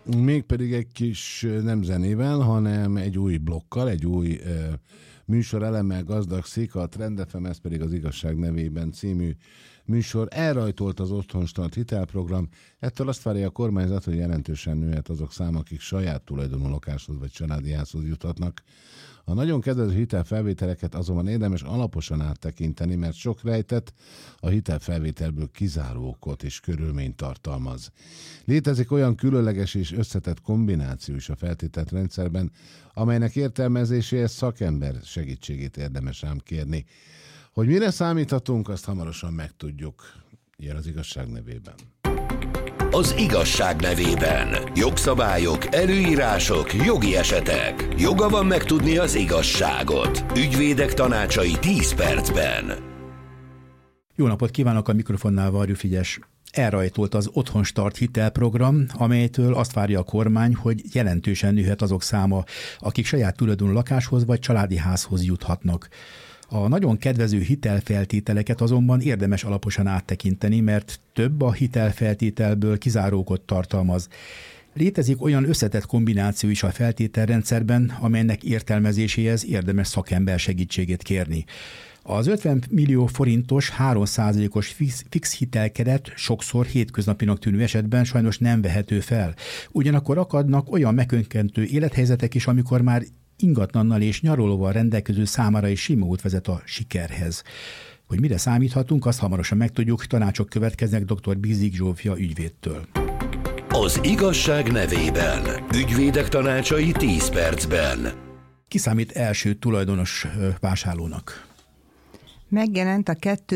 Mégpedig egy kis nem zenével, hanem egy új blokkal, egy új műsor elemmel gazdagszik, a Trend FM, ez pedig az Igazság nevében című műsor. Elrajtolt az Otthonstart hitelprogram, ettől azt várja a kormányzat, hogy jelentősen nőhet azok száma, akik saját tulajdonú lakáshoz vagy családi házhoz juthatnak. A nagyon kedvező hitelfelvételeket azonban érdemes alaposan áttekinteni, mert sok rejtett a hitelfelvételből kizáró okot és körülményt tartalmaz. Létezik olyan különleges és összetett kombináció is a feltételt rendszerben, amelynek értelmezéséhez szakember segítségét érdemes ám kérni. Hogy mire számíthatunk, azt hamarosan megtudjuk. Jön az Igazság nevében. Az Igazság nevében. Jogszabályok, előírások, jogi esetek. Joga van megtudni az igazságot. Ügyvédek tanácsai 10 percben. Jó napot kívánok, a mikrofonnál Varjú Frigyes. Elrajtolt az Otthonstart hitelprogram, amelytől azt várja a kormány, hogy jelentősen nőhet azok száma, akik saját tulajdonú lakáshoz vagy családi házhoz juthatnak. A nagyon kedvező hitelfeltételeket azonban érdemes alaposan áttekinteni, mert több a hitelfeltételből kizárókot tartalmaz. Létezik olyan összetett kombináció is a feltételrendszerben, amelynek értelmezéséhez érdemes szakember segítségét kérni. Az 50 millió forintos 3%-os fix hitelkeret sokszor hétköznapinak tűnő esetben sajnos nem vehető fel. Ugyanakkor akadnak olyan megkönkentő élethelyzetek is, amikor már ingatlannal és nyaralóval rendelkező számára is sima út vezet a sikerhez. Hogy mire számíthatunk, azt hamarosan megtudjuk, tanácsok következnek dr. Bizzik Zsófia ügyvédtől. Az Igazság nevében. Ügyvédek tanácsai 10 percben. Ki számít első tulajdonos vásárlónak? Megjelent a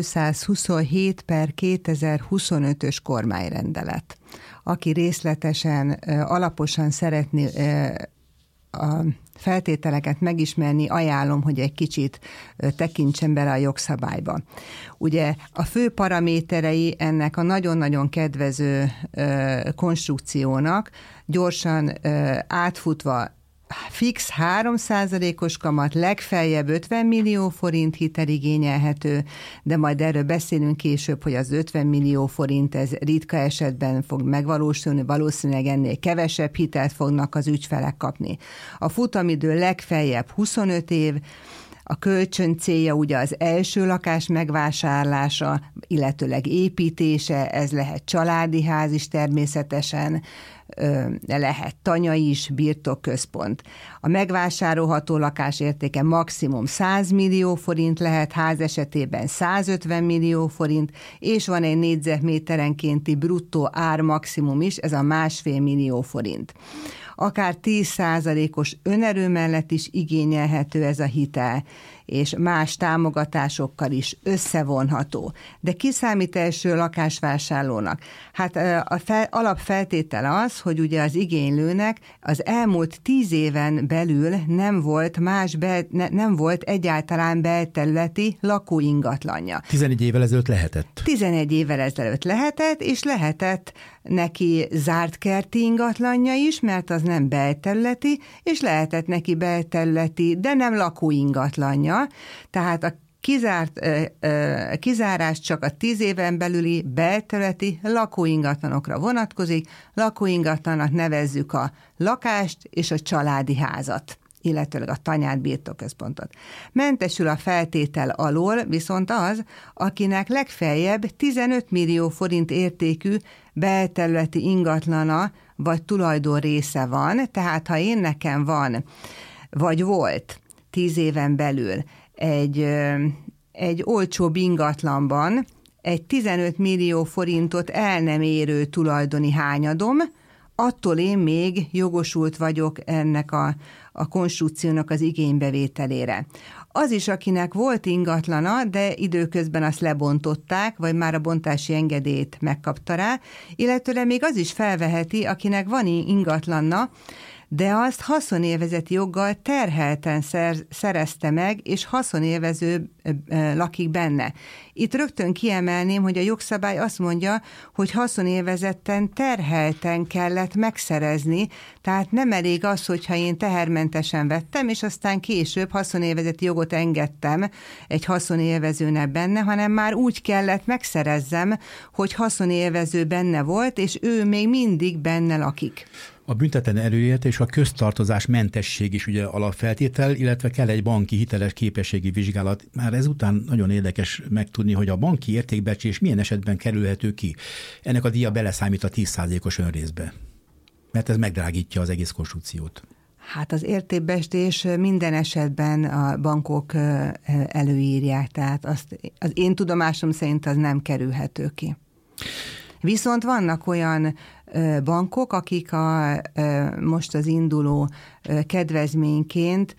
227/2025-ös kormányrendelet. Aki részletesen, alaposan szeretné a feltételeket megismerni, ajánlom, hogy egy kicsit tekintsen bele a jogszabályba. Ugye a fő paraméterei ennek a nagyon-nagyon kedvező konstrukciónak, gyorsan átfutva fix 3%-os kamat, legfeljebb 50 millió forint hitel igényelhető, de majd erről beszélünk később, hogy az 50 millió forint ez ritka esetben fog megvalósulni, valószínűleg ennél kevesebb hitelt fognak az ügyfelek kapni. A futamidő legfeljebb 25 év, a kölcsön célja ugye az első lakás megvásárlása, illetőleg építése, ez lehet családi ház is természetesen, lehet tanya is, birtokközpont. A megvásárolható lakás értéke maximum 100 millió forint lehet, ház esetében 150 millió forint, és van egy négyzetméterenkénti bruttó ár maximum is, ez a 1,5 millió forint. Akár 10%-os önerő mellett is igényelhető ez a hitel, és más támogatásokkal is összevonható. De ki számít első lakásvásárlónak? Hát alapfeltétel az, hogy ugye az igénylőnek az elmúlt 10 éven belül nem volt egyáltalán belterületi lakóingatlanja. 11 évvel ezelőtt lehetett. 11 évvel ezelőtt lehetett, és lehetett neki zárt kerti ingatlanja is, mert az nem belterületi, és lehetett neki belterületi, de nem lakóingatlanja. Tehát a kizárás csak a 10 éven belüli belterületi lakóingatlanokra vonatkozik. Lakóingatlannak nevezzük a lakást és a családi házat, illetőleg a tanyát, birtokközpontot. Mentesül a feltétel alól viszont az, akinek legfeljebb 15 millió forint értékű belterületi ingatlana vagy tulajdon része van, tehát ha nekem van, vagy volt 10 éven belül egy olcsóbb ingatlanban egy 15 millió forintot el nem érő tulajdoni hányadom, attól én még jogosult vagyok ennek a konstrukciónak az igénybevételére. Az is, akinek volt ingatlana, de időközben azt lebontották, vagy már a bontási engedélyt megkapta rá, illetőleg még az is felveheti, akinek van ingatlana, de azt haszonélvezeti joggal terhelten szerezte meg, és haszonélvező lakik benne. Itt rögtön kiemelném, hogy a jogszabály azt mondja, hogy haszonélvezetten terhelten kellett megszerezni, tehát nem elég az, hogyha én tehermentesen vettem, és aztán később haszonélvezeti jogot engedtem egy haszonélvezőnek benne, hanem már úgy kellett megszerezzem, hogy haszonélvező benne volt, és ő még mindig benne lakik. A büntetlen előélet és a köztartozás mentesség is ugye alapfeltétel, illetve kell egy banki hiteles képességi vizsgálat. Már ezután nagyon érdekes megtudni, hogy a banki értékbecsés milyen esetben kerülhető ki. Ennek a díja beleszámít a 10%-os önrészbe, mert ez megdrágítja az egész konstrukciót. Hát az értékbecsés minden esetben a bankok előírják, tehát az én tudomásom szerint az nem kerülhető ki. Viszont vannak olyan bankok, akik most az induló kedvezményként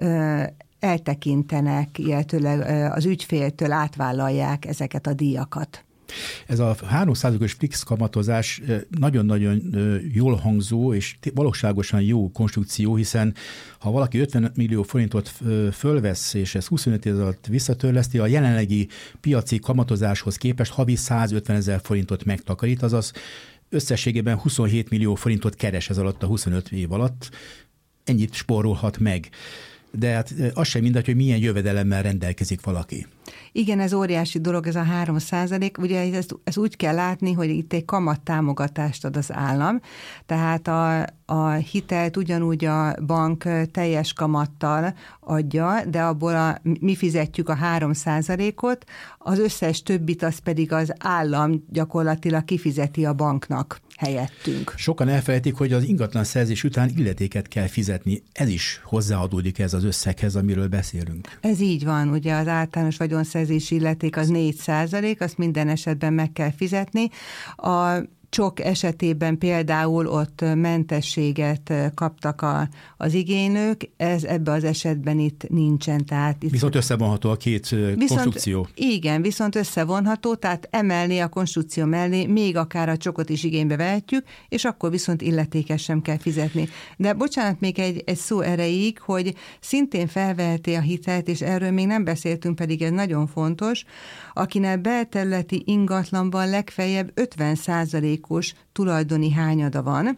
eltekintenek, illetőleg az ügyféltől átvállalják ezeket a díjakat. Ez a 3%-os fix kamatozás nagyon-nagyon jól hangzó és valóságosan jó konstrukció, hiszen ha valaki 50 millió forintot fölvesz, és ez 25 év alatt visszatörleszti, a jelenlegi piaci kamatozáshoz képest havi 150 000 forintot megtakarít, azaz összességében 27 millió forintot keres ez alatt a 25 év alatt, ennyit spórolhat meg. De hát az sem mindegy, hogy milyen jövedelemmel rendelkezik valaki. Igen, ez óriási dolog, ez a 3%. Ugye ezt úgy kell látni, hogy itt egy kamattámogatást ad az állam, tehát a hitelt ugyanúgy a bank teljes kamattal adja, de abból mi fizetjük a 3%-ot, az összes többit az pedig az állam gyakorlatilag kifizeti a banknak helyettünk. Sokan elfelejtik, hogy az ingatlan szerzés után illetéket kell fizetni. Ez is hozzáadódik ez az összeghez, amiről beszélünk. Ez így van, ugye az általános vagyonszerzési illeték az 4%, azt minden esetben meg kell fizetni. A csok esetében például ott mentességet kaptak az igénylők, ez ebben az esetben itt nincsen. Tehát itt viszont összevonható a két konstrukció. Igen, viszont összevonható, tehát emelni a konstrukció mellé, még akár a csokot is igénybe vehetjük, és akkor viszont illetéket sem kell fizetni. De bocsánat, még egy szó erejéig, hogy szintén felveheti a hitelt, és erről még nem beszéltünk, pedig ez nagyon fontos, akinek belterületi ingatlanban legfeljebb 50%-os tulajdoni hányada van.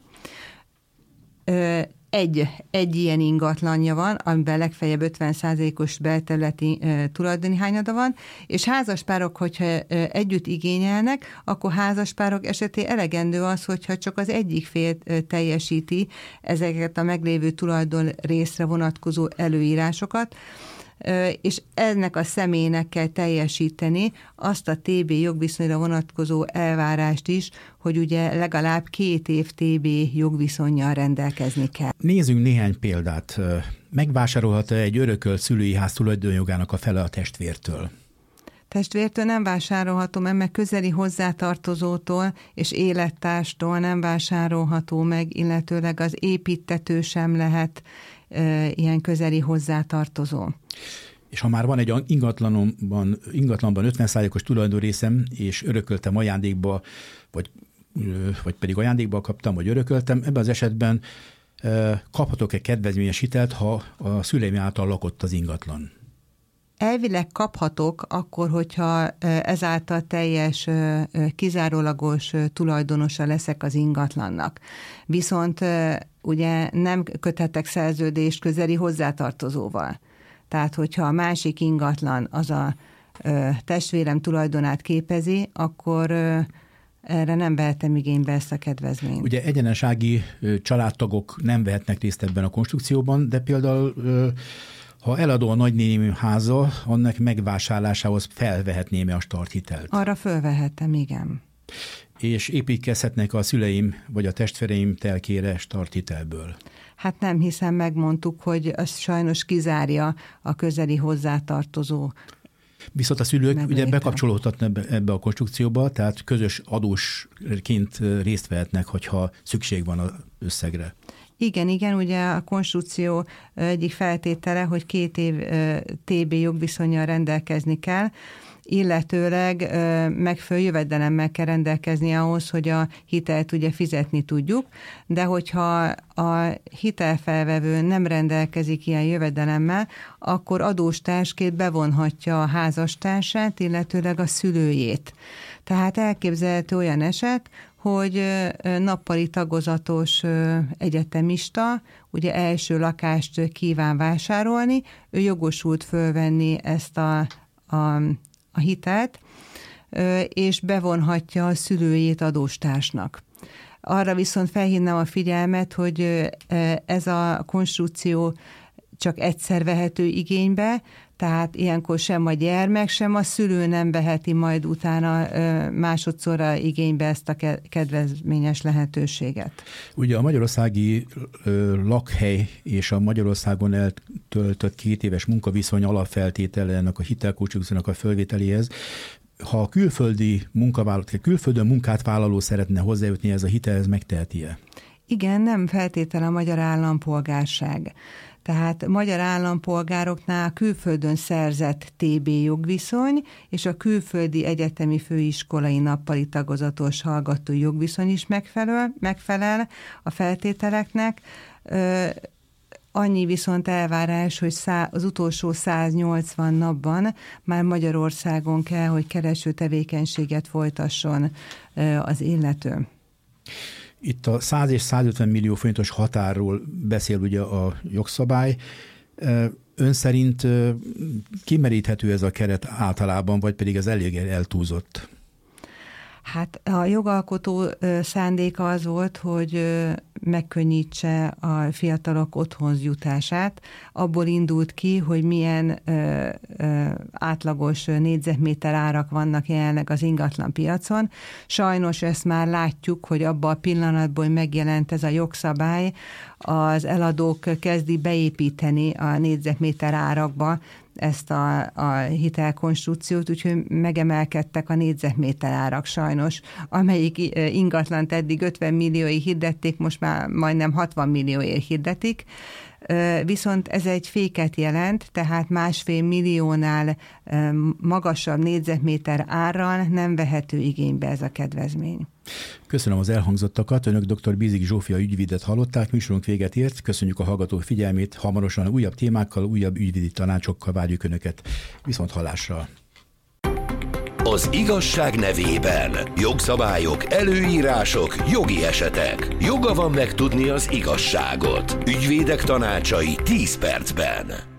Egy ilyen ingatlanja van, amiben legfeljebb 50%-os belterületi tulajdoni hányada van, és házaspárok, hogyha együtt igényelnek, akkor házaspárok esetén elegendő az, hogyha csak az egyik fél teljesíti ezeket a meglévő tulajdon részre vonatkozó előírásokat, és ennek a személynek kell teljesíteni azt a TB jogviszonyra vonatkozó elvárást is, hogy ugye legalább 2 év TB jogviszonnyal rendelkezni kell. Nézzünk néhány példát. Megvásárolhat egy örökölt szülői ház tulajdonjogának a fele a testvértől? Testvértől nem vásárolható meg, mert közeli hozzátartozótól és élettárstól nem vásárolható meg, illetőleg az építtető sem lehet ilyen közeli hozzátartozó. És ha már van egy ingatlanban 50%-os tulajdonrészem, és örököltem ajándékba, vagy pedig ajándékba kaptam, vagy örököltem, ebben az esetben kaphatok-e kedvezményes hitelt, ha a szüleim által lakott az ingatlan? Elvileg kaphatok akkor, hogyha ezáltal teljes, kizárólagos tulajdonosa leszek az ingatlannak. Viszont ugye nem köthetek szerződést közeli hozzátartozóval. Tehát, hogyha a másik ingatlan az a testvérem tulajdonát képezi, akkor erre nem vehetem igénybe ezt a kedvezményt. Ugye egyenesági családtagok nem vehetnek részt ebben a konstrukcióban, de például ha eladó a nagynéném háza, annak megvásárlásához felvehetném a starthitelt. Arra fölvehettem, igen. És építkezhetnek a szüleim vagy a testvéreim telkére starthitelből. Hát nem, hiszen megmondtuk, hogy az sajnos kizárja a közeli hozzátartozó. Viszont a szülők ugye bekapcsolódhatnak ebbe a konstrukcióba, tehát közös adósként részt vehetnek, hogyha szükség van az összegre. Igen, ugye a konstrukció egyik feltétele, hogy 2 év TB jogviszonnyal rendelkezni kell, illetőleg megfelelő jövedelemmel kell rendelkezni ahhoz, hogy a hitelt ugye fizetni tudjuk, de hogyha a hitelfelvevő nem rendelkezik ilyen jövedelemmel, akkor adóstársként bevonhatja a házastársát, illetőleg a szülőjét. Tehát elképzelhető olyan eset, hogy nappali tagozatos egyetemista ugye első lakást kíván vásárolni, ő jogosult fölvenni ezt a hitelt, és bevonhatja a szülőjét adóstársnak. Arra viszont felhívnám a figyelmet, hogy ez a konstrukció csak egyszer vehető igénybe, tehát ilyenkor sem a gyermek, sem a szülő nem veheti majd utána másodszorra igénybe ezt a kedvezményes lehetőséget. Ugye a magyarországi lakhely és a Magyarországon eltöltött 2 éves munkaviszony alapfeltétele ennek a hitelkonstrukciónak a fölvételéhez. Ha a külföldön munkát vállaló szeretne hozzájutni ez a hitelhez, megteheti-e? Igen, nem feltétele a magyar állampolgárság. Tehát magyar állampolgároknál külföldön szerzett TB jogviszony és a külföldi egyetemi főiskolai nappali tagozatos hallgatói jogviszony is megfelel a feltételeknek. Annyi viszont elvárás, hogy az utolsó 180 napban már Magyarországon kell, hogy kereső tevékenységet folytasson az illető. Itt a 100 és 150 millió forintos határról beszél ugye a jogszabály. Ön szerint kimeríthető ez a keret általában, vagy pedig ez elég eltúlzott? Hát a jogalkotó szándéka az volt, hogy megkönnyítse a fiatalok otthonhoz jutását. Abból indult ki, hogy milyen átlagos négyzetméter árak vannak jelenleg az ingatlan piacon. Sajnos ezt már látjuk, hogy abban a pillanatban, hogy megjelent ez a jogszabály, az eladók kezdi beépíteni a négyzetméter árakba ezt a hitelkonstrukciót, úgyhogy megemelkedtek a négyzetméter árak sajnos, amelyik ingatlant eddig 50 millióig hirdették, most már majdnem 60 millióért hirdetik. Viszont ez egy féket jelent, tehát 1,5 milliónál magasabb négyzetméter árral nem vehető igénybe ez a kedvezmény. Köszönöm az elhangzottakat. Önök dr. Bízik Zsófia ügyvédet hallották, műsorunk véget ért. Köszönjük a hallgatók figyelmét. Hamarosan újabb témákkal, újabb ügyvédi tanácsokkal várjuk Önöket. Viszonthallásra! Az igazság nevében jogszabályok, előírások, jogi esetek. Joga van megtudni az igazságot. Ügyvédek tanácsai 10 percben.